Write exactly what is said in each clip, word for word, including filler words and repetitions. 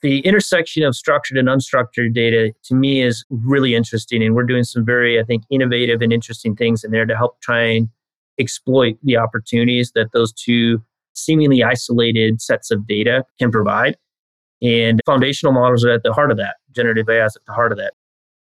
The intersection of structured and unstructured data to me is really interesting. And we're doing some very, I think, innovative and interesting things in there to help try and exploit the opportunities that those two seemingly isolated sets of data can provide. And foundational models are at the heart of that. Generative A I is at the heart of that.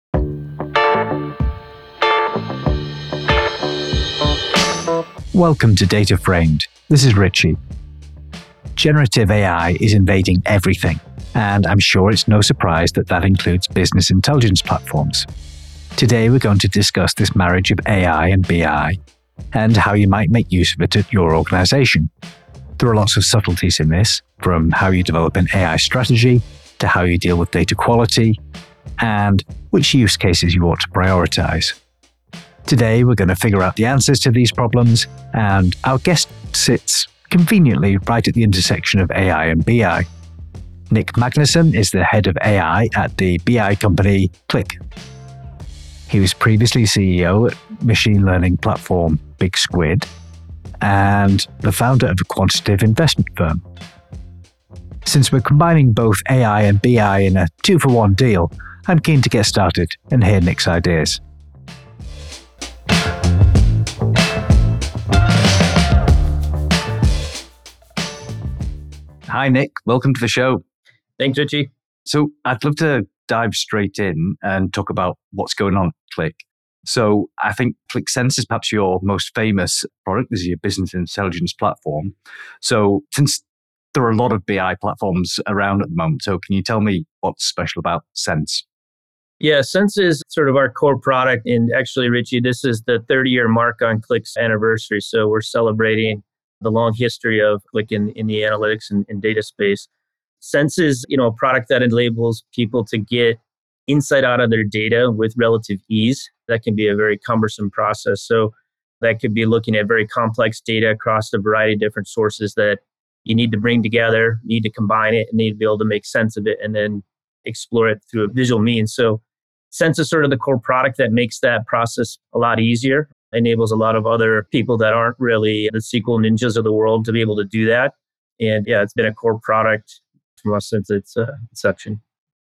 Welcome to Data Framed. This is Richie. Generative A I is invading everything, and I'm sure it's no surprise that that includes business intelligence platforms. Today we're going to discuss this marriage of A I and B I and how you might make use of it at your organization. There are lots of subtleties in this, from how you develop an A I strategy to how you deal with data quality and which use cases you ought to prioritize. Today, we're going to figure out the answers to these problems, and our guest sits conveniently right at the intersection of A I and B I. Nick Magnuson is the head of A I at the B I company Qlik. He was previously C E O at machine learning platform Big Squid and the founder of a quantitative investment firm. Since we're combining both A I and B I in a two-for-one deal, I'm keen to get started and hear Nick's ideas. Hi, Nick. Welcome to the show. Thanks, Richie. So I'd love to dive straight in and talk about what's going on at Qlik. So I think Qlik Sense is perhaps your most famous product. This is your business intelligence platform. So since there are a lot of B I platforms around at the moment, so can you tell me what's special about Sense? Yeah, Sense is sort of our core product. And actually, Richie, this is the thirty-year mark on Qlik's anniversary. So we're celebrating the long history of Qlik in, in the analytics and, and data space. Sense is, you know, a product that enables people to get insight out of their data with relative ease. That can be a very cumbersome process. So that could be looking at very complex data across a variety of different sources that you need to bring together, need to combine it, and need to be able to make sense of it and then explore it through a visual means. So Sense is sort of the core product that makes that process a lot easier, enables a lot of other people that aren't really the S Q L ninjas of the world to be able to do that. And yeah, it's been a core product from us since its uh, inception.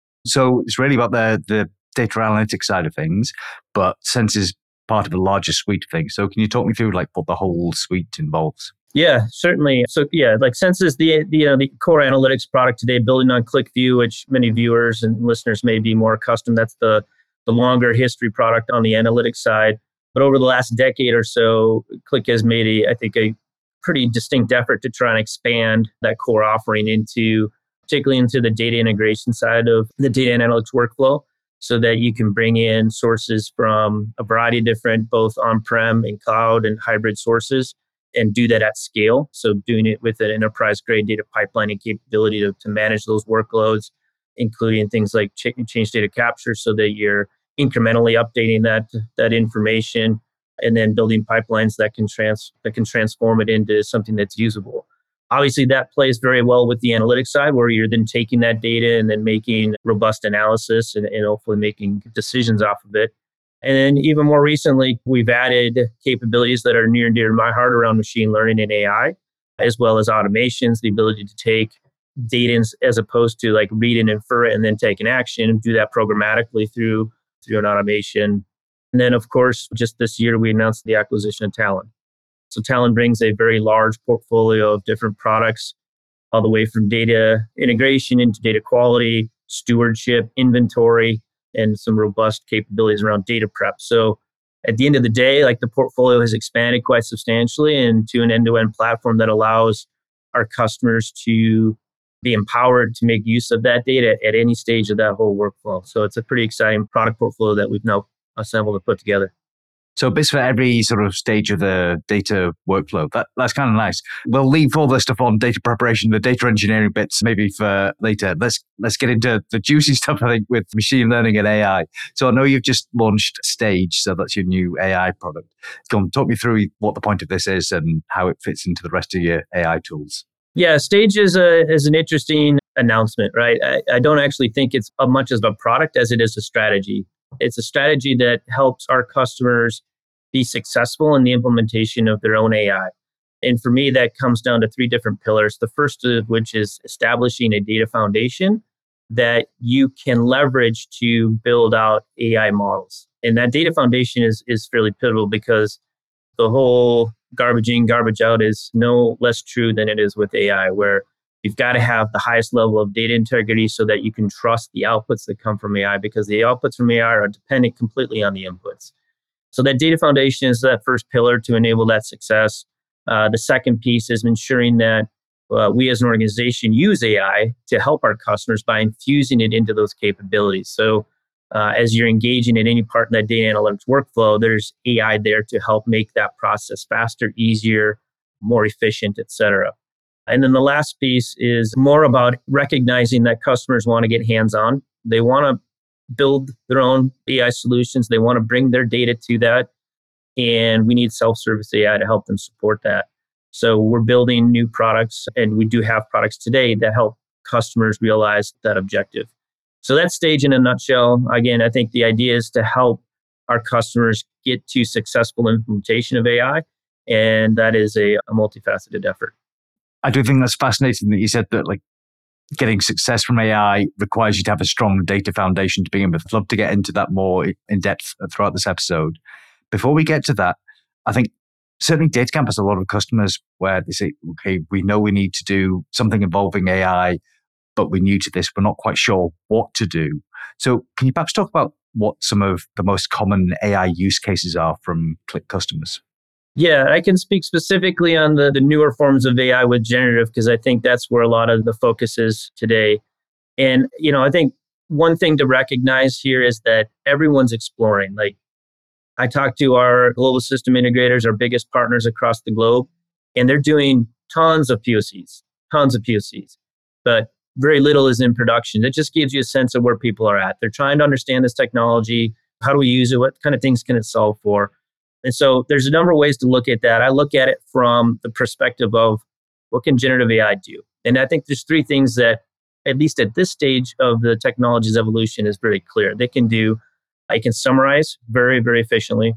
So it's really about the, the data analytics side of things, but Sense is part of a larger suite of things. So can you talk me through like what the whole suite involves? Yeah, certainly. So yeah, like Sense is the the, uh, the core analytics product today, building on QlikView, which many viewers and listeners may be more accustomed. That's the the longer history product on the analytics side. But over the last decade or so, Qlik has made a, I think, a pretty distinct effort to try and expand that core offering into, particularly into the data integration side of the data analytics workflow, so that you can bring in sources from a variety of different, both on-prem and cloud and hybrid sources, and do that at scale. So doing it with an enterprise-grade data pipelining capability to, to manage those workloads, including things like ch- change data capture so that you're incrementally updating that that information and then building pipelines that can trans that can transform it into something that's usable. Obviously, that plays very well with the analytics side, where you're then taking that data and then making robust analysis and, and hopefully making decisions off of it. And then even more recently, we've added capabilities that are near and dear to my heart around machine learning and A I, as well as automations, the ability to take data as opposed to like read and infer it and then take an action and do that programmatically through, through an automation. And then, of course, just this year, we announced the acquisition of Talon. So Talon brings a very large portfolio of different products, all the way from data integration into data quality, stewardship, inventory, and some robust capabilities around data prep. So at the end of the day, like the portfolio has expanded quite substantially into an end-to-end platform that allows our customers to be empowered to make use of that data at any stage of that whole workflow. So it's a pretty exciting product portfolio that we've now assembled and put together. So bits for every sort of stage of the data workflow. That That's kind of nice. We'll leave all the stuff on data preparation, the data engineering bits, maybe for later. Let's let's get into the juicy stuff, I think, with machine learning and A I. So I know you've just launched Stage, so that's your new A I product. Go on, talk me through what the point of this is and how it fits into the rest of your A I tools. Yeah, Stage is a is an interesting announcement, right? I, I don't actually think it's as much as a product as it is a strategy. It's a strategy that helps our customers be successful in the implementation of their own A I. And for me, that comes down to three different pillars. The first of which is establishing a data foundation that you can leverage to build out A I models. And that data foundation is, is fairly pivotal because the whole garbage in, garbage out is no less true than it is with A I, where you've got to have the highest level of data integrity so that you can trust the outputs that come from A I, because the outputs from A I are dependent completely on the inputs. So that data foundation is that first pillar to enable that success. Uh, the second piece is ensuring that uh, we as an organization use A I to help our customers by infusing it into those capabilities. So uh, as you're engaging in any part of that data analytics workflow, there's A I there to help make that process faster, easier, more efficient, et cetera. And then the last piece is more about recognizing that customers want to get hands-on. They want to build their own A I solutions. They want to bring their data to that. And we need self-service A I to help them support that. So we're building new products, and we do have products today that help customers realize that objective. So that stage in a nutshell. Again, I think the idea is to help our customers get to successful implementation of A I. And that is a, a multifaceted effort. I do think that's fascinating that you said that like getting success from A I requires you to have a strong data foundation to begin with. I'd love to get into that more in depth throughout this episode. Before we get to that, I think certainly DataCamp has a lot of customers where they say, okay, we know we need to do something involving A I, but we're new to this. We're not quite sure what to do. So can you perhaps talk about what some of the most common A I use cases are from Qlik customers? Yeah, I can speak specifically on the, the newer forms of A I with generative, because I think that's where a lot of the focus is today. And, you know, I think one thing to recognize here is that everyone's exploring. Like, I talked to our global system integrators, our biggest partners across the globe, and they're doing tons of P O Cs, tons of P O Cs, but very little is in production. It just gives you a sense of where people are at. They're trying to understand this technology. How do we use it? What kind of things can it solve for? And so there's a number of ways to look at that. I look at it from the perspective of what can generative A I do? And I think there's three things that, at least at this stage of the technology's evolution, is very clear. They can do, it can summarize very, very efficiently.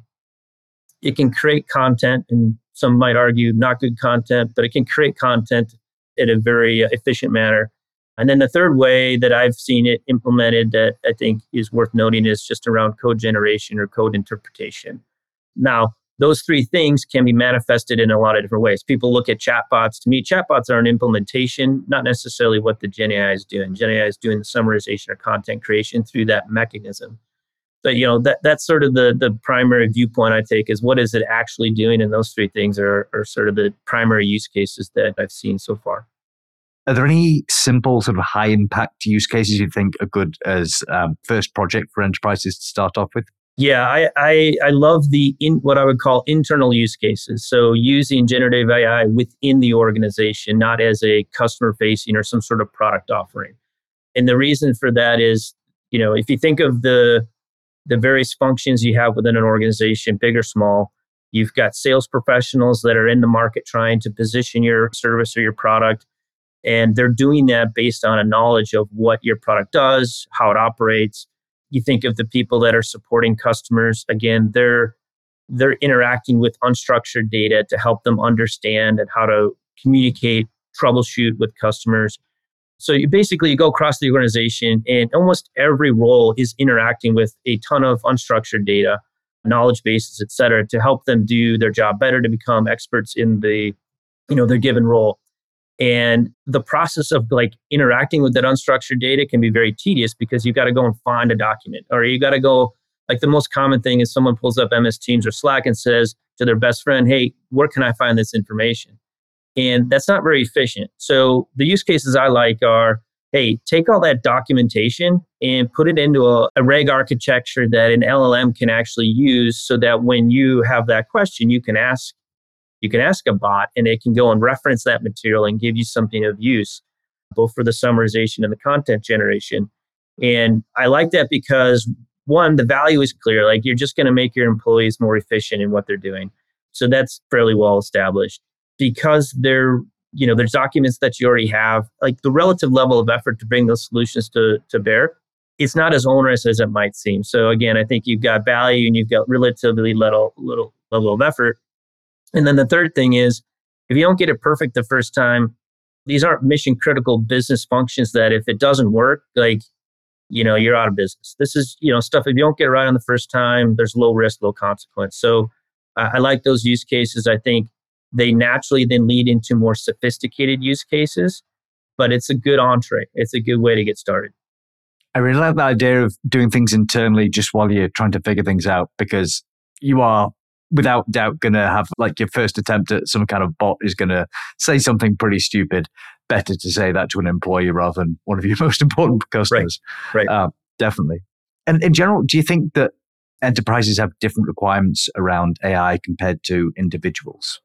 It can create content, and some might argue not good content, but it can create content in a very efficient manner. And then the third way that I've seen it implemented that I think is worth noting is just around code generation or code interpretation. Now, those three things can be manifested in a lot of different ways. People look at chatbots. To me, chatbots are an implementation, not necessarily what the Gen A I is doing. Gen A I is doing the summarization or content creation through that mechanism. But, you know, that that's sort of the, the primary viewpoint I take is what is it actually doing? And those three things are, are sort of the primary use cases that I've seen so far. Are there any simple sort of high impact use cases you think are good as um, first project for enterprises to start off with? Yeah, I, I I love the in what I would call internal use cases. So using generative A I within the organization, not as a customer facing or some sort of product offering. And the reason for that is, you know, if you think of the the various functions you have within an organization, big or small, you've got sales professionals that are in the market trying to position your service or your product. And they're doing that based on a knowledge of what your product does, how it operates. You think of the people that are supporting customers. Again, they're they're interacting with unstructured data to help them understand and how to communicate, troubleshoot with customers. So you basically you go across the organization, and almost every role is interacting with a ton of unstructured data, knowledge bases, et cetera, to help them do their job better, to become experts in the, you know, their given role. And the process of like interacting with that unstructured data can be very tedious because you've got to go and find a document, or you got to go, like the most common thing is someone pulls up M S Teams or Slack and says to their best friend, hey, where can I find this information? And that's not very efficient. So the use cases I like are, hey, take all that documentation and put it into a, a reg architecture that an L L M can actually use so that when you have that question, you can ask You can ask a bot and it can go and reference that material and give you something of use, both for the summarization and the content generation. And I like that because, one, the value is clear. Like, you're just going to make your employees more efficient in what they're doing. So that's fairly well established. Because they're, you know, there's documents that you already have, like the relative level of effort to bring those solutions to, to bear, it's not as onerous as it might seem. So again, I think you've got value and you've got relatively little, little level of effort. And then the third thing is, if you don't get it perfect the first time, These aren't mission critical business functions that if it doesn't work, like, you know, you're out of business. This is, you know, stuff, if you don't get it right on the first time, there's low risk, low consequence. So uh, I like those use cases. I think they naturally then lead into more sophisticated use cases, but it's a good entree. It's a good way to get started. I really like the idea of doing things internally just while you're trying to figure things out, because you are without doubt going to have, like, your first attempt at some kind of bot is going to say something pretty stupid. Better to say that to an employee rather than one of your most important customers. Right, right. Uh, definitely. And in general, do you think that enterprises have different requirements around A I compared to individuals?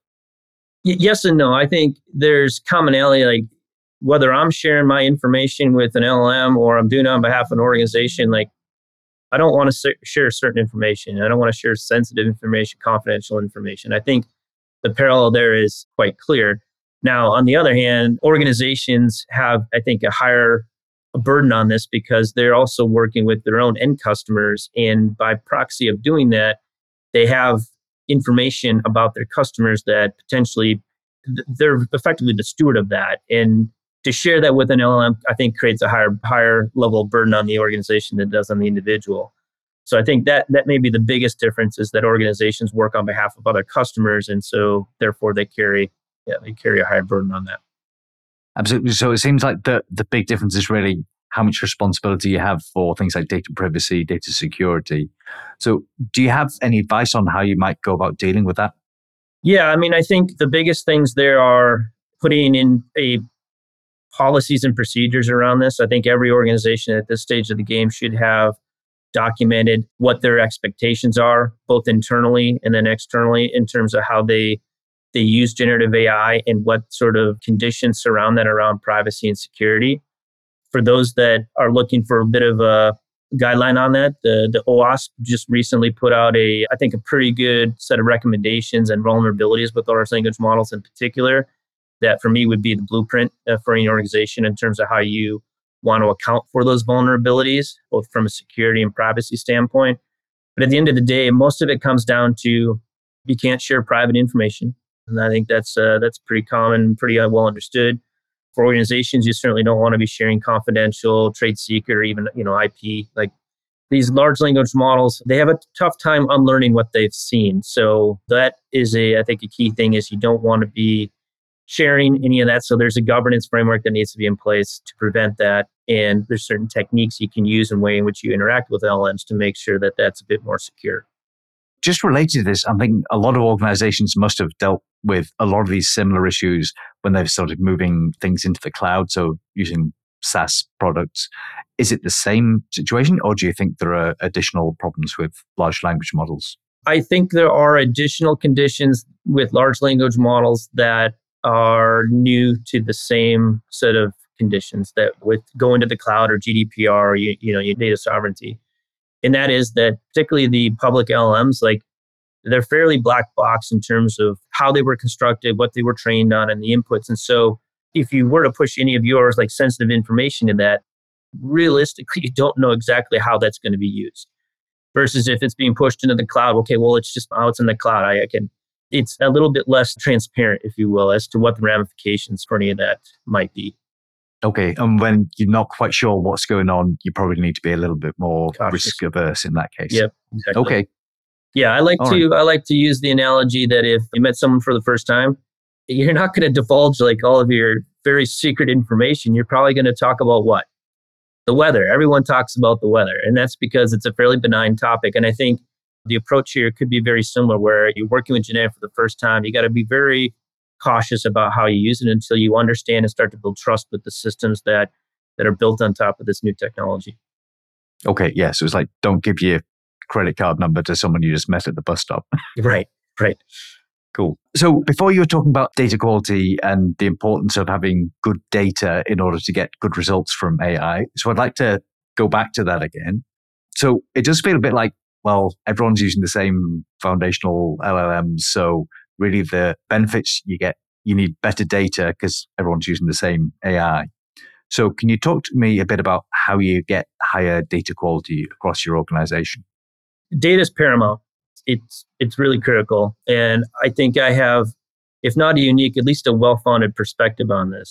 Y- yes and no. I think there's commonality, like whether I'm sharing my information with an L L M or I'm doing it on behalf of an organization, like I don't want to share certain information. I don't want to share sensitive information, confidential information. I think the parallel there is quite clear. Now, on the other hand, organizations have, I think, a higher burden on this because they're also working with their own end customers. And by proxy of doing that, they have information about their customers that potentially they're effectively the steward of that. And to share that with an L L M, I think creates a higher higher level of burden on the organization than it does on the individual. So I think that that may be the biggest difference, is that organizations work on behalf of other customers. And so therefore they carry yeah, they carry a higher burden on that. Absolutely. So it seems like the, the big difference is really how much responsibility you have for things like data privacy, data security. So do you have any advice on how you might go about dealing with that? Yeah, I mean, I think the biggest things there are putting in a policies and procedures around this. I think every organization at this stage of the game should have documented what their expectations are, both internally and then externally, in terms of how they they use generative A I and what sort of conditions surround that around privacy and security. For those that are looking for a bit of a guideline on that, the, the OWASP just recently put out a, I think, a pretty good set of recommendations and vulnerabilities with large language models in particular, that for me would be the blueprint uh, for any organization in terms of how you want to account for those vulnerabilities, both from a security and privacy standpoint. But at the end of the day, most of it comes down to you can't share private information. And I think that's uh, that's pretty common, pretty uh, well understood. For organizations, you certainly don't want to be sharing confidential, trade secret, or even, you know, I P. Like these large language models, they have a tough time unlearning what they've seen. So that is a, I think, a key thing is you don't want to be sharing any of that. So there's a governance framework that needs to be in place to prevent that. And there's certain techniques you can use in the way in which you interact with L L Ms to make sure that that's a bit more secure. Just related to this, I think a lot of organizations must have dealt with a lot of these similar issues when they've started moving things into the cloud, so using SaaS products. Is it the same situation, or do you think there are additional problems with large language models? I think there are additional conditions with large language models that are new to the same set of conditions that with going to the cloud or G D P R, or you, you know, your data sovereignty. And that is that particularly the public L L Ms, like they're fairly black box in terms of how they were constructed, what they were trained on, and the inputs. And so if you were to push any of yours like sensitive information in that, realistically, you don't know exactly how that's going to be used. Versus if it's being pushed into the cloud, okay, well, it's just, oh, it's in the cloud. I, I can, it's a little bit less transparent, if you will, as to what the ramifications for any of that might be. Okay, and when you're not quite sure what's going on, you probably need to be a little bit more Cautious. risk averse in that case. Yep, exactly. Okay. Yeah, I like All to right. I like to use the analogy that if you met someone for the first time, you're not going to divulge like all of your very secret information. You're probably going to talk about what? The weather. Everyone talks about the weather, and that's because it's a fairly benign topic. And I think the approach here could be very similar, where you're working with Gen A I for the first time. You got to be very cautious about how you use it until you understand and start to build trust with the systems that that are built on top of this new technology. Okay, yeah. So it's like, don't give your credit card number to someone you just met at the bus stop. Right, right. Cool. So before you were talking about data quality and the importance of having good data in order to get good results from A I. So I'd like to go back to that again. So it does feel a bit like, well, everyone's using the same foundational L L Ms. So really the benefits you get, you need better data because everyone's using the same A I. So can you talk to me a bit about how you get higher data quality across your organization? Data is paramount. It's it's really critical. And I think I have, if not a unique, at least a well-founded perspective on this.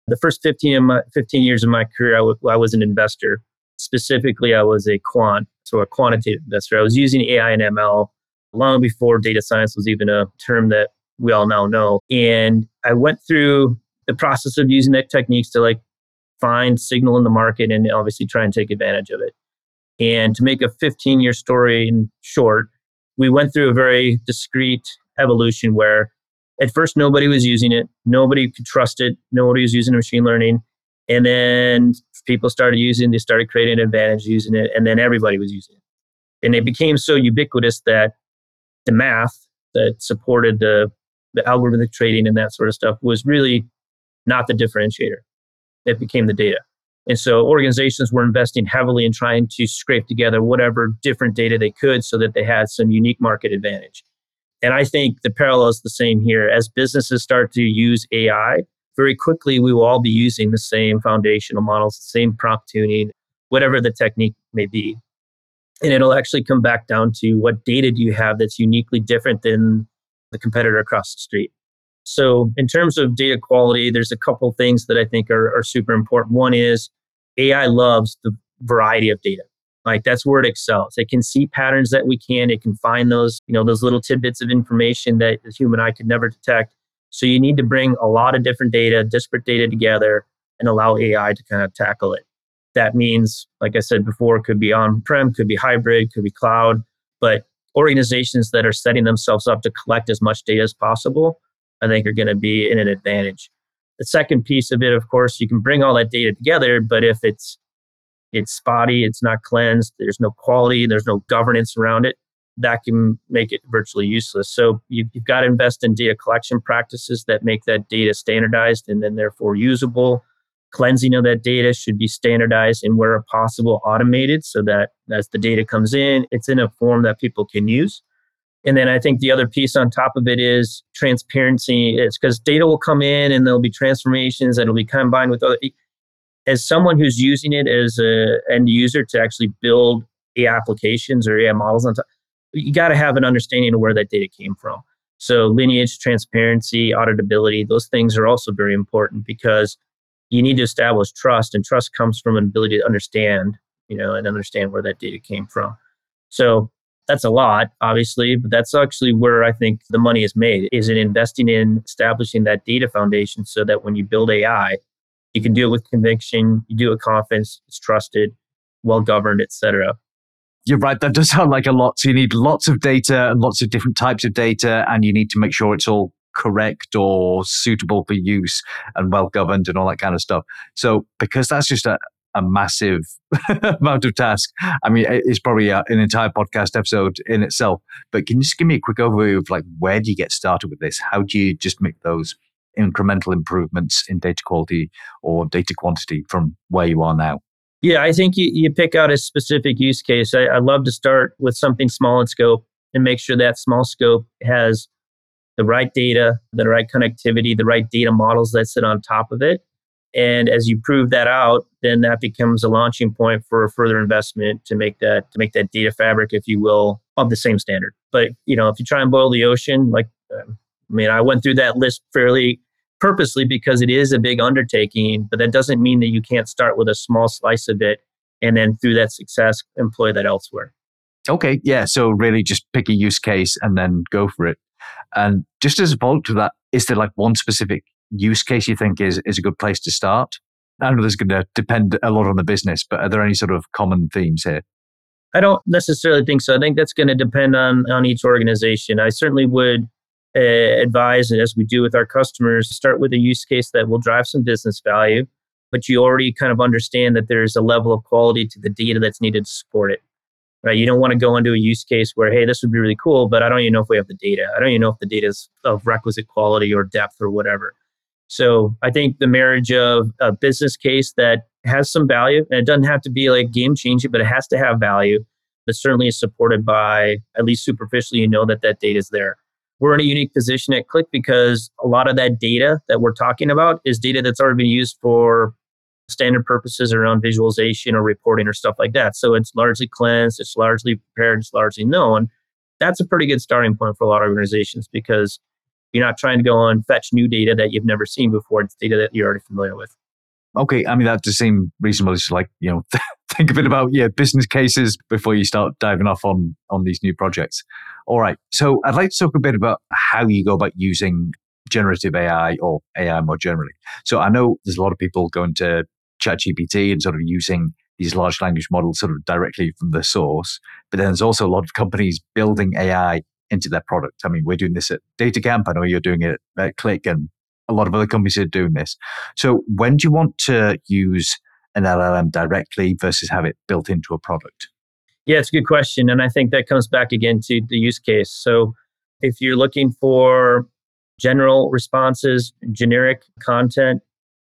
The first fifteen, of my, fifteen years of my career, I, w- I was an investor. Specifically, I was a quant, so a quantitative investor. I was using A I and M L long before data science was even a term that we all now know. And I went through the process of using that techniques to like find signal in the market and obviously try and take advantage of it. And to make a fifteen year story in short, we went through a very discrete evolution where at first nobody was using it. Nobody could trust it. Nobody was using machine learning. And then people started using, they started creating an advantage using it. And then everybody was using it. And it became so ubiquitous that the math that supported the, the algorithmic trading and that sort of stuff was really not the differentiator. It became the data. And so organizations were investing heavily in trying to scrape together whatever different data they could so that they had some unique market advantage. And I think the parallel is the same here. As businesses start to use A I, very quickly we will all be using the same foundational models, the same prompt tuning, whatever the technique may be. And it'll actually come back down to what data do you have that's uniquely different than the competitor across the street. So in terms of data quality, there's a couple things that I think are, are super important. One is A I loves the variety of data. Like that's where it excels. It can see patterns that we can. It can find those, you know, those little tidbits of information that the human eye could never detect. So you need to bring a lot of different data, disparate data together and allow A I to kind of tackle it. That means, like I said before, could be on-prem, could be hybrid, could be cloud. But organizations that are setting themselves up to collect as much data as possible, I think are going to be in an advantage. The second piece of it, of course, you can bring all that data together, but if it's it's spotty, it's not cleansed, there's no quality, there's no governance around it, that can make it virtually useless. So you, you've got to invest in data collection practices that make that data standardized and then therefore usable. Cleansing of that data should be standardized and where possible automated so that as the data comes in, it's in a form that people can use. And then I think the other piece on top of it is transparency. It's because data will come in and there'll be transformations that will be combined with other. As someone who's using it as an end user to actually build A I applications or A I models on top, you got to have an understanding of where that data came from. So lineage, transparency, auditability, those things are also very important because you need to establish trust, and trust comes from an ability to understand, you know, and understand where that data came from. So that's a lot, obviously, but that's actually where I think the money is made, is in investing in establishing that data foundation so that when you build A I, you can do it with conviction, you do it with confidence, it's trusted, well-governed, et cetera. You're right. That does sound like a lot. So you need lots of data and lots of different types of data, and you need to make sure it's all correct or suitable for use and well-governed and all that kind of stuff. So because that's just a, a massive amount of task, I mean, it's probably a, an entire podcast episode in itself. But can you just give me a quick overview of like, where do you get started with this? How do you just make those incremental improvements in data quality or data quantity from where you are now? Yeah, I think you, you pick out a specific use case. I, I love to start with something small in scope and make sure that small scope has the right data, the right connectivity, the right data models that sit on top of it. And as you prove that out, then that becomes a launching point for further investment to make that to make that data fabric, if you will, of the same standard. But you know, if you try and boil the ocean, like um, I mean, I went through that list fairly purposely because it is a big undertaking, but that doesn't mean that you can't start with a small slice of it and then through that success, employ that elsewhere. Okay, yeah. So really just pick a use case and then go for it. And just as a follow-up to that, is there like one specific use case you think is, is a good place to start? I know there's going to depend a lot on the business, but are there any sort of common themes here? I don't necessarily think so. I think that's going to depend on, on each organization. I certainly would uh, advise, as we do with our customers, start with a use case that will drive some business value, but you already kind of understand that there's a level of quality to the data that's needed to support it. Right? You don't want to go into a use case where, hey, this would be really cool, but I don't even know if we have the data. I don't even know if the data is of requisite quality or depth or whatever. So I think the marriage of a business case that has some value, and it doesn't have to be like game changing, but it has to have value, but certainly is supported by, at least superficially, you know that that data is there. We're in a unique position at Qlik because a lot of that data that we're talking about is data that's already been used for standard purposes around visualization or reporting or stuff like that. So it's largely cleansed, it's largely prepared, it's largely known. That's a pretty good starting point for a lot of organizations because you're not trying to go and fetch new data that you've never seen before. It's data that you're already familiar with. Okay, I mean, that does seem reasonable. It's like, you know, think a bit about yeah, business cases before you start diving off on, on these new projects. All right. So I'd like to talk a bit about how you go about using generative A I or A I more generally. So I know there's a lot of people going to ChatGPT and sort of using these large language models sort of directly from the source. But then there's also a lot of companies building A I into their product. I mean, we're doing this at DataCamp. I know you're doing it at Qlik, and a lot of other companies are doing this. So when do you want to use an L L M directly versus have it built into a product? Yeah, it's a good question. And I think that comes back again to the use case. So if you're looking for general responses, generic content,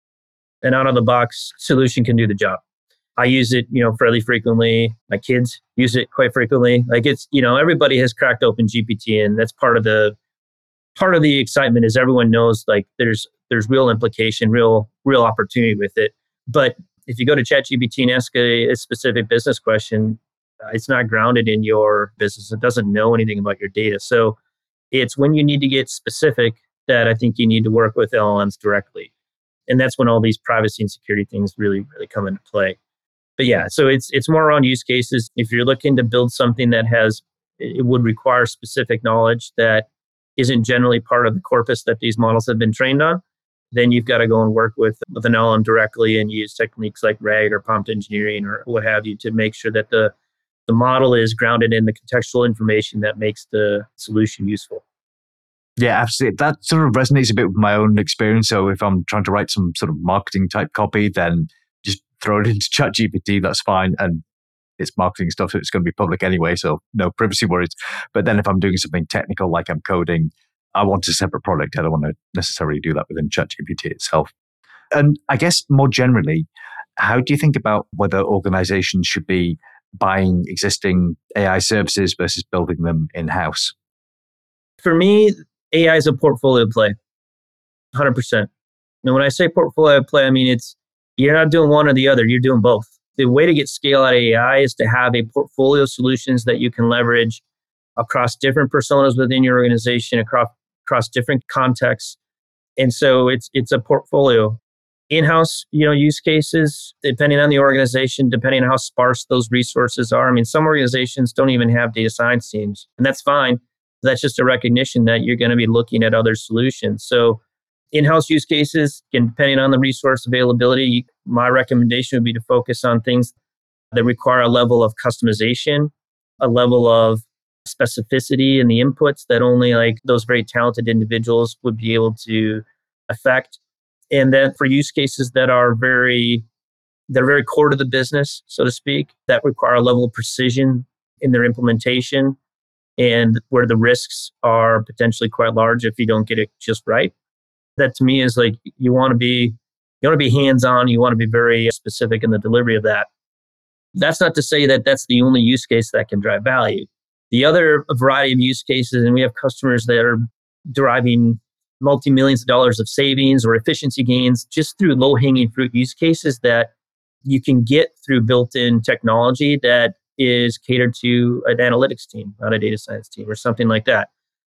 an out-of-the-box solution can do the job. I use it, you know, fairly frequently. My kids use it quite frequently. Like it's, you know, everybody has cracked open G P T, and that's part of the part of the excitement is everyone knows like there's there's real implication, real real opportunity with it. But if you go to ChatGPT and ask a, a specific business question, uh, it's not grounded in your business. It doesn't know anything about your data. So it's when you need to get specific that I think you need to work with L L Ms directly. And that's when all these privacy and security things really, really come into play. But yeah, so it's it's more around use cases. If you're looking to build something that has, it would require specific knowledge that isn't generally part of the corpus that these models have been trained on, then you've got to go and work with, with an L L M directly and use techniques like RAG or prompt engineering or what have you to make sure that the, the model is grounded in the contextual information that makes the solution useful. Yeah, absolutely. That sort of resonates a bit with my own experience. So if I'm trying to write some sort of marketing type copy, then just throw it into ChatGPT, that's fine. And it's marketing stuff, so it's going to be public anyway, so no privacy worries. But then if I'm doing something technical, like I'm coding, I want a separate product. I don't want to necessarily do that within ChatGPT itself. And I guess more generally, how do you think about whether organizations should be buying existing A I services versus building them in-house? For me, A I is a portfolio play, one hundred percent. Now, when I say portfolio play, I mean, it's you're not doing one or the other, you're doing both. The way to get scale out of A I is to have a portfolio of solutions that you can leverage across different personas within your organization, across, across different contexts. And so it's it's a portfolio. In-house, you know, use cases, depending on the organization, depending on how sparse those resources are. I mean, some organizations don't even have data science teams, and that's fine. That's just a recognition that you're going to be looking at other solutions. So in-house use cases, again, depending on the resource availability, my recommendation would be to focus on things that require a level of customization, a level of specificity in the inputs that only like those very talented individuals would be able to affect. And then for use cases that are very, they're very core to the business, so to speak, that require a level of precision in their implementation and where the risks are potentially quite large if you don't get it just right. That to me is like, you want to be, you want to be hands-on, you want to be very specific in the delivery of that. That's not to say that that's the only use case that can drive value. The other variety of use cases, and we have customers that are deriving multi-millions of dollars of savings or efficiency gains just through low-hanging fruit use cases that you can get through built-in technology that is catered to an analytics team, not a data science team or something like that.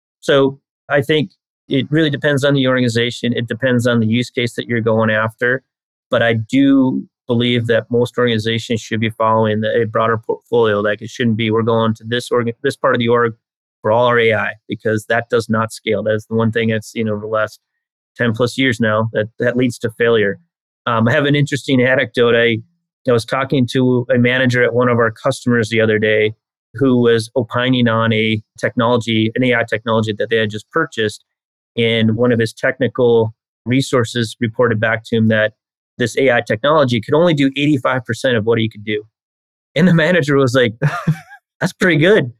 So I think it really depends on the organization. It depends on the use case that you're going after. But I do believe that most organizations should be following the, a broader portfolio. Like it shouldn't be, we're going to this org, this part of the org for all our A I, because that does not scale. That's the one thing that's, you know, over the last ten plus years now that, that leads to failure. Um, I have an interesting anecdote. I, I was talking to a manager at one of our customers the other day who was opining on a technology, an A I technology that they had just purchased. And one of his technical resources reported back to him that this A I technology could only do eighty-five percent of what he could do. And the manager was like, that's pretty good.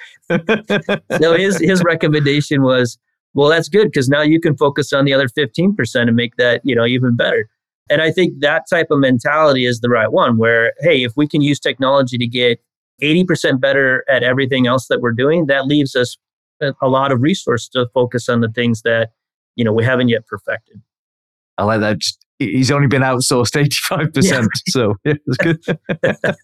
So his, his recommendation was, well, that's good because now you can focus on the other fifteen percent and make that, you know, even better. And I think that type of mentality is the right one where, hey, if we can use technology to get eighty percent better at everything else that we're doing, that leaves us a lot of resource to focus on the things that, you know, we haven't yet perfected. I like that. Just, he's only been outsourced eighty-five percent. Yeah. So yeah, that's good.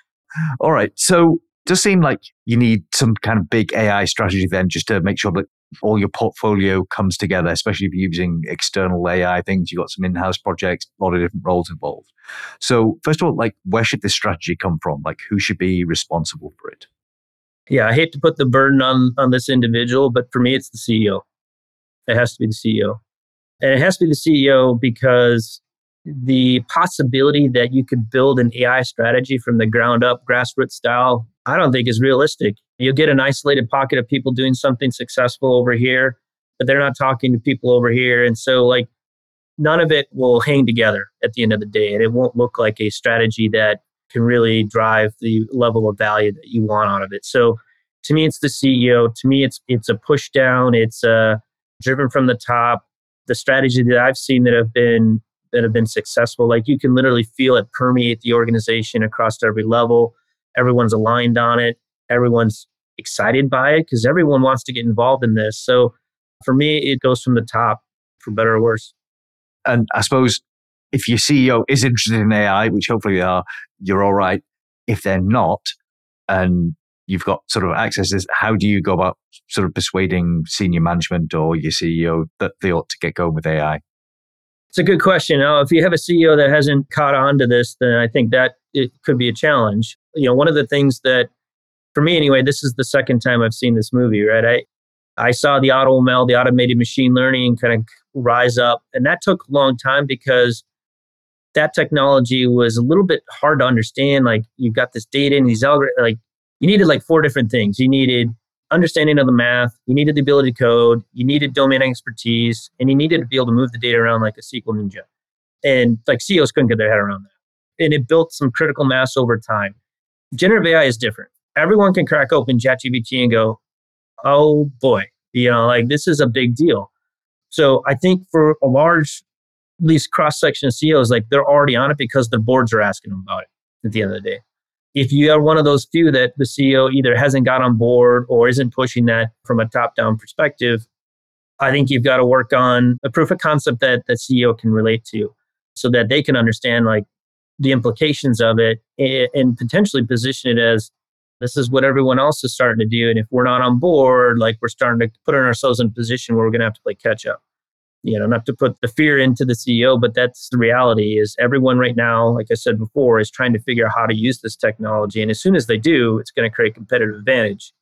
All right. So it does seem like you need some kind of big A I strategy then just to make sure that all your portfolio comes together, especially if you're using external A I things, you've got some in-house projects, a lot of different roles involved. So first of all, like, where should this strategy come from? Like, who should be responsible for it? Yeah, I hate to put the burden on, on this individual, but for me, it's the C E O. It has to be the C E O. And it has to be the C E O because the possibility that you could build an A I strategy from the ground up, grassroots style, I don't think is realistic. You'll get an isolated pocket of people doing something successful over here, but they're not talking to people over here. And so, like, none of it will hang together at the end of the day. And it won't look like a strategy that can really drive the level of value that you want out of it. So to me, it's the C E O. To me, it's it's a push down. It's uh, driven from the top. The strategy that I've seen that have been that have been successful, like, you can literally feel it permeate the organization across every level. Everyone's aligned on it. Everyone's excited by it because everyone wants to get involved in this. So for me, it goes from the top, for better or worse. And I suppose if your C E O is interested in A I, which hopefully they are, you're all right. If they're not, and you've got sort of access to this, how do you go about sort of persuading senior management or your C E O that they ought to get going with A I? It's a good question. Now, if you have a C E O that hasn't caught on to this, then I think that it could be a challenge. You know, one of the things that, for me anyway, this is the second time I've seen this movie, right? I I saw the AutoML, the automated machine learning, kind of rise up. And that took a long time because that technology was a little bit hard to understand. Like, you've got this data and these algorithms, like, you needed like four different things. You needed understanding of the math, you needed the ability to code, you needed domain expertise, and you needed to be able to move the data around like a S Q L Ninja. And like, C E Os couldn't get their head around that. And it built some critical mass over time. Generative A I is different. Everyone can crack open ChatGPT and go, oh boy, you know, like, this is a big deal. So I think for a large, at least cross-section of C E Os, like, they're already on it because their boards are asking them about it at the end of the day. If you are one of those few that the C E O either hasn't got on board or isn't pushing that from a top-down perspective, I think you've got to work on a proof of concept that the C E O can relate to so that they can understand, like, the implications of it and, and potentially position it as, this is what everyone else is starting to do. And if we're not on board, like, we're starting to put ourselves in a position where we're going to have to play catch up. You know, not to put the fear into the C E O, but that's the reality. Is everyone right now, like I said before, is trying to figure out how to use this technology. And as soon as they do, it's going to create competitive advantage.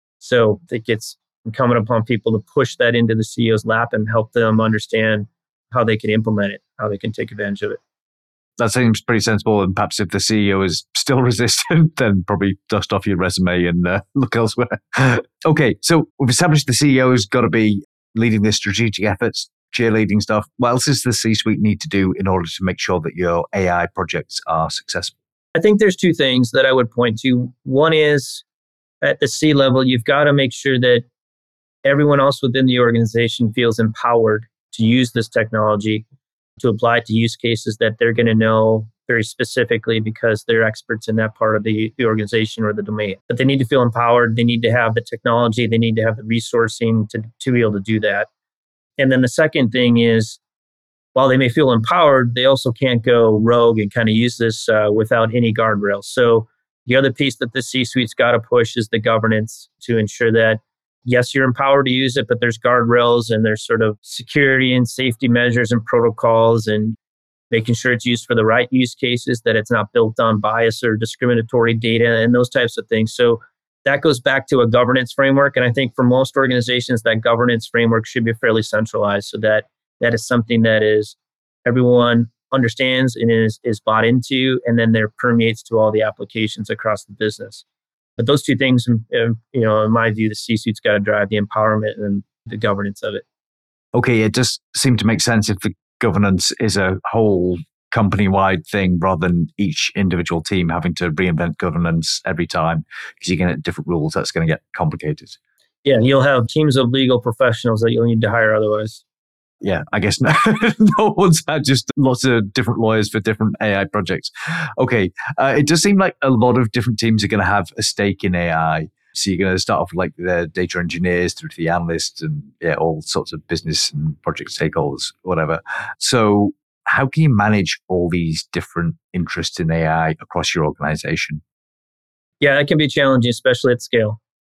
So I think it's incumbent upon people to push that into the C E O's lap and help them understand how they can implement it, how they can take advantage of it. That seems pretty sensible. And perhaps if the C E O is still resistant, then probably dust off your resume and uh, look elsewhere. Okay, so we've established the C E O has got to be leading the strategic efforts, cheerleading stuff. What else does the C-suite need to do in order to make sure that your A I projects are successful? I think there's two things that I would point to. One is, at the C level, you've got to make sure that everyone else within the organization feels empowered to use this technology, to apply it to use cases that they're going to know very specifically because they're experts in that part of the, the organization or the domain. But they need to feel empowered. They need to have the technology. They need to have the resourcing to, to be able to do that. And then the second thing is, while they may feel empowered, they also can't go rogue and kind of use this uh, without any guardrails. So the other piece that the C-suite's got to push is the governance to ensure that, yes, you're empowered to use it, but there's guardrails and there's sort of security and safety measures and protocols and making sure it's used for the right use cases, that it's not built on bias or discriminatory data and those types of things. So that goes back to a governance framework. And I think for most organizations, that governance framework should be fairly centralized so that that is something that is everyone understands and is, is bought into, and then there permeates to all the applications across the business. But those two things, you know, in my view, the C-suite's got to drive the empowerment and the governance of it. Okay, it does seem to make sense if the governance is a whole company-wide thing rather than each individual team having to reinvent governance every time because you're going to get different rules. That's going to get complicated. Yeah, you'll have teams of legal professionals that you'll need to hire otherwise. Yeah, I guess no, no one's had just lots of different lawyers for different A I projects. Okay, uh, it does seem like a lot of different teams are going to have a stake in A I. So you're going to start off with like the data engineers through to the analysts and yeah, all sorts of business and project stakeholders, whatever. So how can you manage all these different interests in A I across your organization? Yeah, that can be challenging, especially at scale.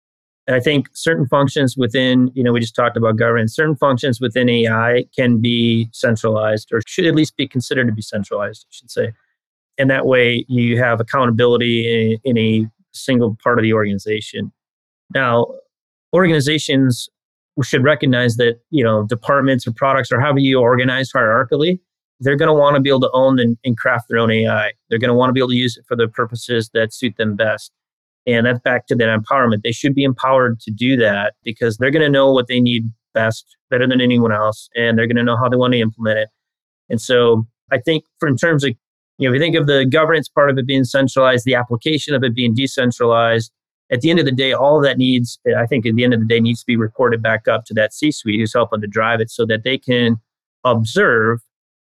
And I think certain functions within, you know, we just talked about governance, certain functions within A I can be centralized or should at least be considered to be centralized, I should say. And that way you have accountability in, in a single part of the organization. Now, organizations should recognize that, you know, departments or products or however you organize hierarchically, they're going to want to be able to own and, and craft their own A I. They're going to want to be able to use it for the purposes that suit them best. And that's back to that empowerment. They should be empowered to do that because they're going to know what they need best, better than anyone else, and they're going to know how they want to implement it. And so I think for in terms of, you know, if you think of the governance part of it being centralized, the application of it being decentralized, at the end of the day, all of that needs, I think at the end of the day, needs to be reported back up to that C-suite who's helping to drive it so that they can observe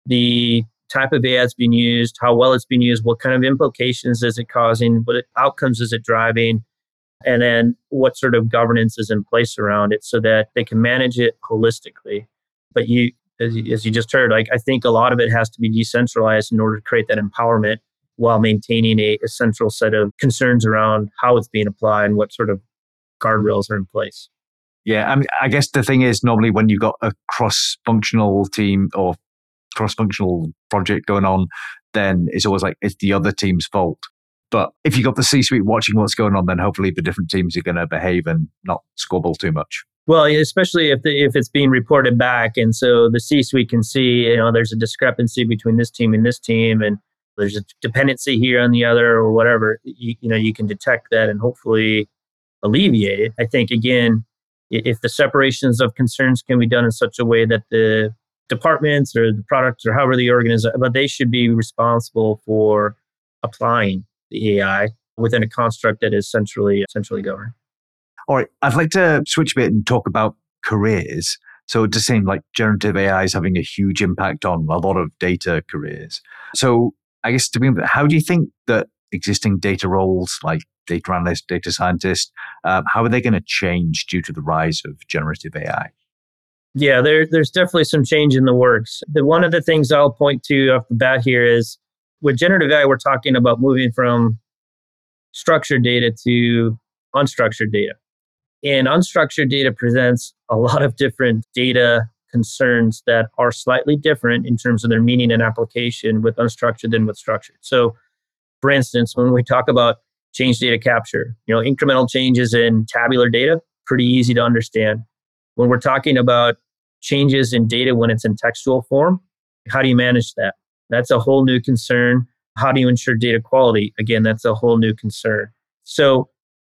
the type of A I that's being used, how well it's being used, what kind of implications is it causing, what outcomes is it driving, and then what sort of governance is in place around it so that they can manage it holistically. But you, as you, as you just heard, like I think a lot of it has to be decentralized in order to create that empowerment while maintaining a, a central set of concerns around how it's being applied and what sort of guardrails are in place. Yeah, I mean, I guess the thing is normally when you've got a cross-functional team or cross-functional project going on, then it's always like it's the other team's fault. But if you've got the C-suite watching what's going on, then hopefully the different teams are going to behave and not squabble too much. Well, especially if the, if it's being reported back, and so the C-suite can see, you know, there's a discrepancy between this team and this team, and there's a dependency here on the other, or whatever. You, you know, you can detect that and hopefully alleviate it. I think again, if the separations of concerns can be done in such a way that the departments or the products or however the organization, but they should be responsible for applying the A I within a construct that is centrally centrally governed. All right, I'd like to switch a bit and talk about careers. So it does seem like generative A I is having a huge impact on a lot of data careers. So I guess to begin with, how do you think that existing data roles like data analyst, data scientist, um, how are they going to change due to the rise of generative A I? Yeah, there, there's definitely some change in the works. The, one of the things I'll point to off the bat here is with generative A I, we're talking about moving from structured data to unstructured data. And unstructured data presents a lot of different data concerns that are slightly different in terms of their meaning and application with unstructured than with structured. So, for instance, when we talk about change data capture, you know, incremental changes in tabular data, pretty easy to understand. When we're talking about changes in data when it's in textual form, how do you manage that? That's a whole new concern. How do you ensure data quality? Again, that's a whole new concern. So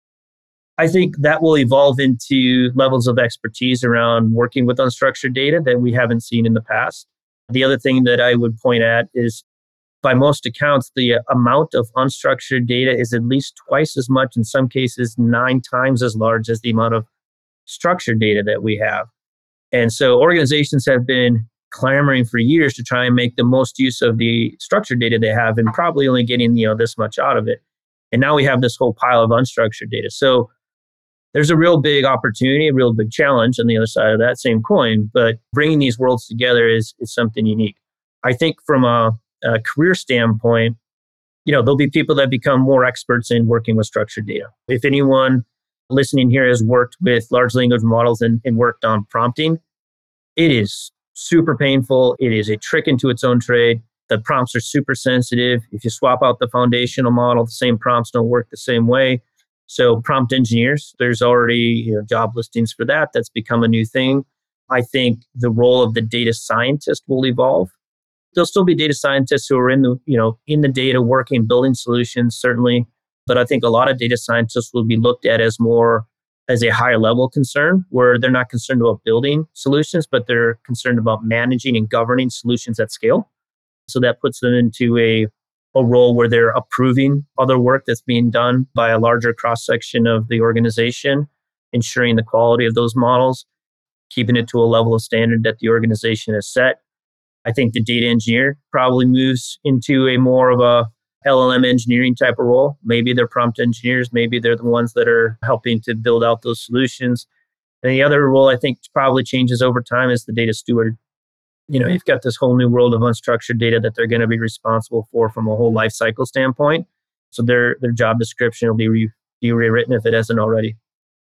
I think that will evolve into levels of expertise around working with unstructured data that we haven't seen in the past. The other thing that I would point at is by most accounts, the amount of unstructured data is at least twice as much, in some cases, nine times as large as the amount of structured data that we have. And so organizations have been clamoring for years to try and make the most use of the structured data they have and probably only getting, you know, this much out of it. And now we have this whole pile of unstructured data. So there's a real big opportunity, a real big challenge on the other side of that same coin, but bringing these worlds together is, is something unique. I think from a, a career standpoint, you know, there'll be people that become more experts in working with structured data. If anyone listening here has worked with large language models and, and worked on prompting, it is super painful. It is a trick into its own trade. The prompts are super sensitive. If you swap out the foundational model, the same prompts don't work the same way. So prompt engineers, there's already, you know, job listings for that. That's become a new thing. I think the role of the data scientist will evolve. There'll still be data scientists who are in the, you know, in the data working, building solutions, certainly. But I think a lot of data scientists will be looked at as more as a higher level concern, where they're not concerned about building solutions, but they're concerned about managing and governing solutions at scale. So that puts them into a, a role where they're approving other work that's being done by a larger cross-section of the organization, ensuring the quality of those models, keeping it to a level of standard that the organization has set. I think the data engineer probably moves into a more of a L L M engineering type of role. Maybe they're prompt engineers. Maybe they're the ones that are helping to build out those solutions. And the other role I think probably changes over time is the data steward. You know, you've got this whole new world of unstructured data that they're going to be responsible for from a whole life cycle standpoint. So their their job description will be, re, be rewritten if it hasn't already.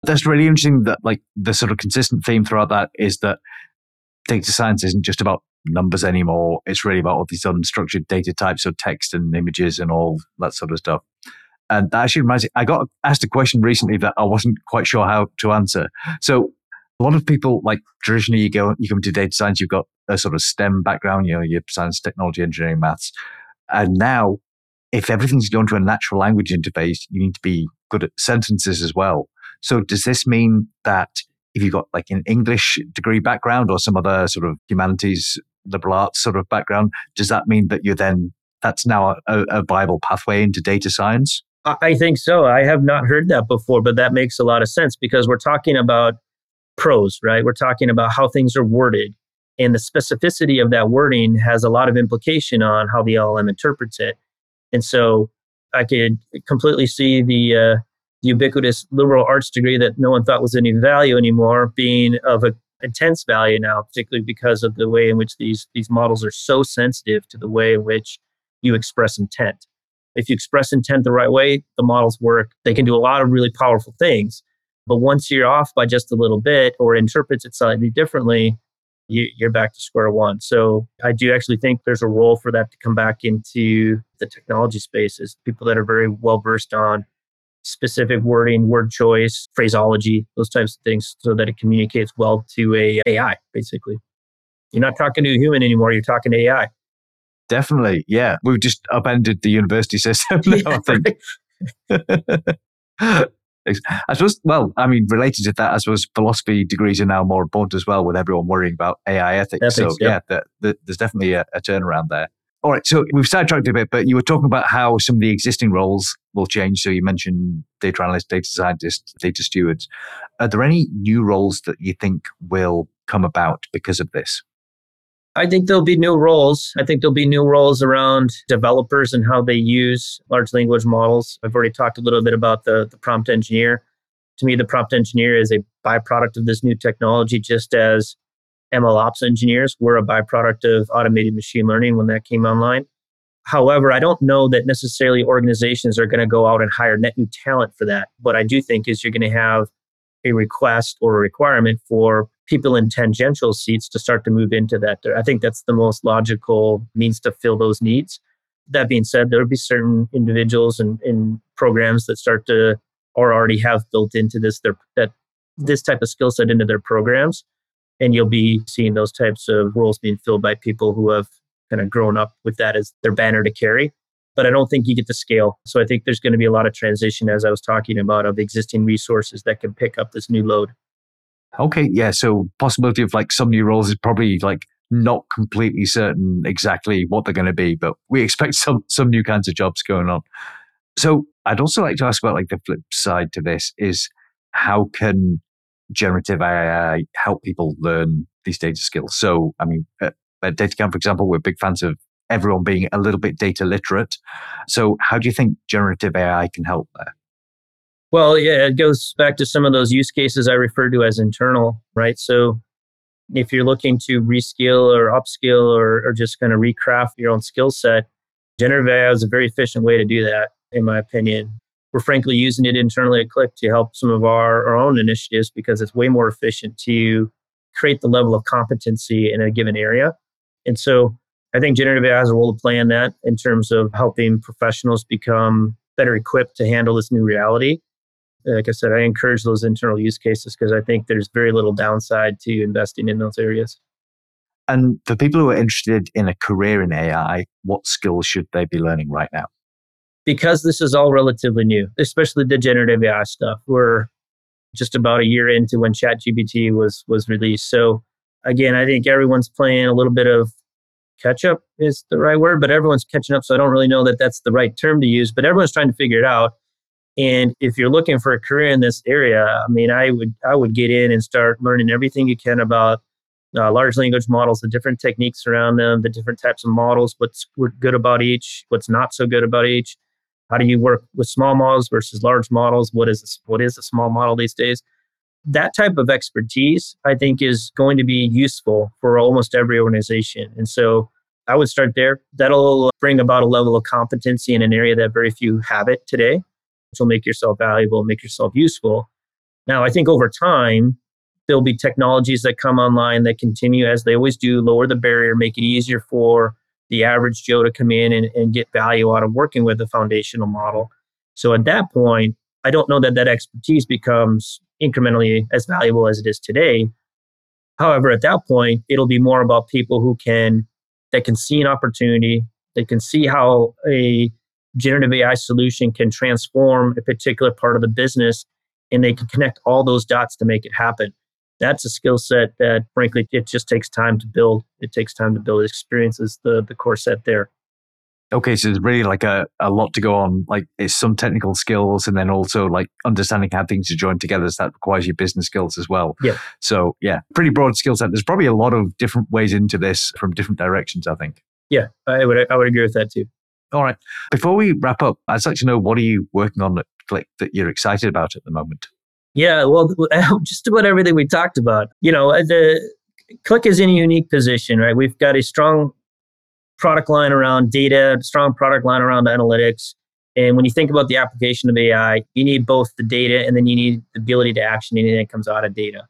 That's really interesting that like the sort of consistent theme throughout that is that data science isn't just about numbers anymore. It's really about all these unstructured data types, so text and images and all that sort of stuff. And that actually reminds me, I got asked a question recently that I wasn't quite sure how to answer. So a lot of people, like traditionally you go, you come to data science, you've got a sort of STEM background, you know, your science, technology, engineering, maths. And now if everything's going to a natural language interface, you need to be good at sentences as well. So does this mean that if you've got like an English degree background or some other sort of humanities, liberal arts sort of background, does that mean that you're then, that's now a, a viable pathway into data science? I think so. I have not heard that before, but that makes a lot of sense because we're talking about prose, right? We're talking about how things are worded. And the specificity of that wording has a lot of implication on how the L L M interprets it. And so I could completely see the, uh, the ubiquitous liberal arts degree that no one thought was any value anymore being of a intense value now, particularly because of the way in which these, these models are so sensitive to the way in which you express intent. If you express intent the right way, the models work. They can do a lot of really powerful things. But once you're off by just a little bit or interprets it slightly differently, you, you're back to square one. So I do actually think there's a role for that to come back into the technology spaces. People that are very well versed on specific wording, word choice, phraseology, those types of things, so that it communicates well to a AI, basically. You're not talking to a human anymore, you're talking to A I. Definitely, yeah. We've just upended the university system now, yeah, I think. I suppose, well, I mean, related to that, I suppose philosophy degrees are now more important as well with everyone worrying about A I ethics. ethics so, yeah, yeah the, the, there's definitely a, a turnaround there. All right, so we've sidetracked a bit, but you were talking about how some of the existing roles will change. So you mentioned data analysts, data scientists, data stewards. Are there any new roles that you think will come about because of this? I think there'll be new roles. I think there'll be new roles around developers and how they use large language models. I've already talked a little bit about the, the prompt engineer. To me, the prompt engineer is a byproduct of this new technology, just as M L Ops engineers were a byproduct of automated machine learning when that came online. However, I don't know that necessarily organizations are going to go out and hire net new talent for that. What I do think is you're going to have a request or a requirement for people in tangential seats to start to move into that. I think that's the most logical means to fill those needs. That being said, there will be certain individuals and, and programs that start to or already have built into this their that this type of skill set into their programs. And you'll be seeing those types of roles being filled by people who have kind of grown up with that as their banner to carry. But I don't think you get to scale. So I think there's going to be a lot of transition, as I was talking about, of existing resources that can pick up this new load. Okay, yeah. So possibility of like some new roles is probably like not completely certain exactly what they're going to be, but we expect some some new kinds of jobs going on. So I'd also like to ask about like the flip side to this is how can generative A I help people learn these data skills? So, I mean, at, at DataCamp, for example, we're big fans of everyone being a little bit data literate. So how do you think generative A I can help there? Well, yeah, it goes back to some of those use cases I referred to as internal, right? So if you're looking to reskill or upskill or, or just kind of recraft your own skill set, generative A I is a very efficient way to do that, in my opinion. We're frankly using it internally at Qlik to help some of our, our own initiatives because it's way more efficient to create the level of competency in a given area. And so I think generative A I has a role to play in that in terms of helping professionals become better equipped to handle this new reality. Like I said, I encourage those internal use cases because I think there's very little downside to investing in those areas. And for people who are interested in a career in A I, what skills should they be learning right now? Because this is all relatively new, especially the generative A I stuff. We're just about a year into when ChatGPT was was released. So again, I think everyone's playing a little bit of catch up is the right word, but everyone's catching up. So I don't really know that that's the right term to use, but everyone's trying to figure it out. And if you're looking for a career in this area, I mean, I would I would get in and start learning everything you can about uh, large language models, the different techniques around them, the different types of models, what's good about each, what's not so good about each. How do you work with small models versus large models? What is a, what is a small model these days? That type of expertise, I think, is going to be useful for almost every organization. And so I would start there. That'll bring about a level of competency in an area that very few have it today, which will make yourself valuable, make yourself useful. Now, I think over time, there'll be technologies that come online that continue, as they always do, lower the barrier, make it easier for the average Joe to come in and, and get value out of working with a foundational model. So at that point, I don't know that that expertise becomes incrementally as valuable as it is today. However, at that point, it'll be more about people who can, that can see an opportunity, they can see how a generative A I solution can transform a particular part of the business, and they can connect all those dots to make it happen. That's a skill set that, frankly, it just takes time to build. It takes time to build. Experience is the, the core set there. Okay, so there's really like a, a lot to go on. Like it's some technical skills and then also like understanding how things are joined together. So that requires your business skills as well. Yeah. So yeah, pretty broad skill set. There's probably a lot of different ways into this from different directions, I think. Yeah, I would I would agree with that too. All right. Before we wrap up, I'd like to know, what are you working on at Qlik that you're excited about at the moment? Yeah, well, just about everything we talked about. You know, the Qlik is in a unique position, right? We've got a strong product line around data, strong product line around analytics. And when you think about the application of A I, you need both the data and then you need the ability to action anything that comes out of data.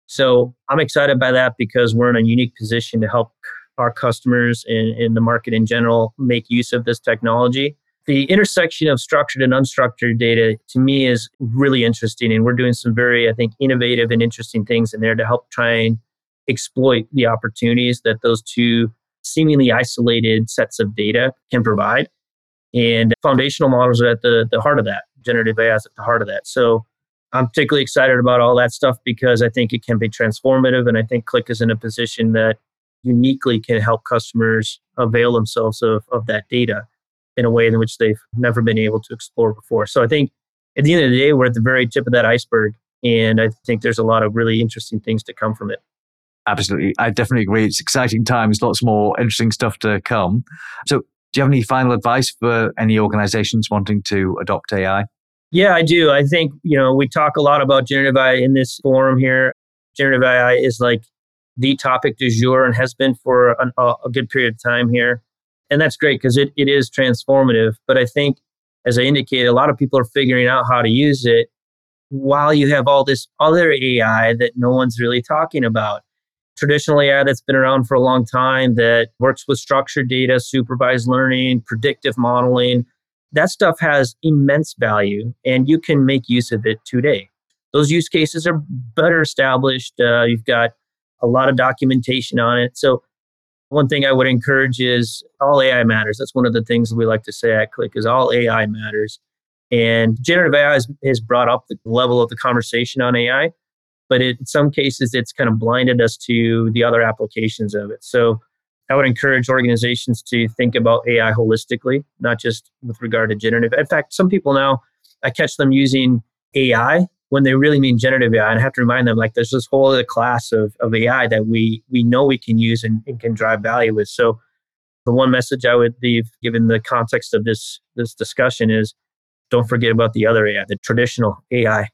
So I'm excited by that because we're in a unique position to help our customers and in the market in general make use of this technology. The intersection of structured and unstructured data, to me, is really interesting. And we're doing some very, I think, innovative and interesting things in there to help try and exploit the opportunities that those two seemingly isolated sets of data can provide. And foundational models are at the, the heart of that. Generative A I is at the heart of that. So I'm particularly excited about all that stuff because I think it can be transformative. And I think Qlik is in a position that uniquely can help customers avail themselves of, of that data in a way in which they've never been able to explore before. So I think at the end of the day, we're at the very tip of that iceberg. And I think there's a lot of really interesting things to come from it. Absolutely. I definitely agree. It's exciting times, lots more interesting stuff to come. So do you have any final advice for any organizations wanting to adopt A I? Yeah, I do. I think, you know, we talk a lot about generative A I in this forum here. Generative A I is like the topic du jour and has been for an, a, a good period of time here. And that's great because it, it is transformative. But I think, as I indicated, a lot of people are figuring out how to use it while you have all this other A I that no one's really talking about. Traditional A I that's been around for a long time that works with structured data, supervised learning, predictive modeling. That stuff has immense value and you can make use of it today. Those use cases are better established. Uh, you've got a lot of documentation on it. So one thing I would encourage is all A I matters. That's one of the things we like to say at Qlik is all A I matters. And generative A I has, has brought up the level of the conversation on A I, but it, in some cases, it's kind of blinded us to the other applications of it. So I would encourage organizations to think about A I holistically, not just with regard to generative. In fact, some people now, I catch them using A I when they really mean generative A I. And I have to remind them, like, there's this whole other class of, of A I that we we know we can use and, and can drive value with. So the one message I would leave, given the context of this, this discussion, is don't forget about the other A I, the traditional A I.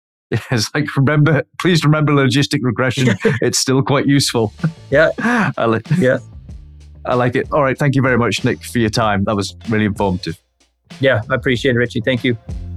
It's like, remember, please remember logistic regression. It's still quite useful. Yeah. I like, yeah. I like it. All right. Thank you very much, Nick, for your time. That was really informative. Yeah, I appreciate it, Richie. Thank you.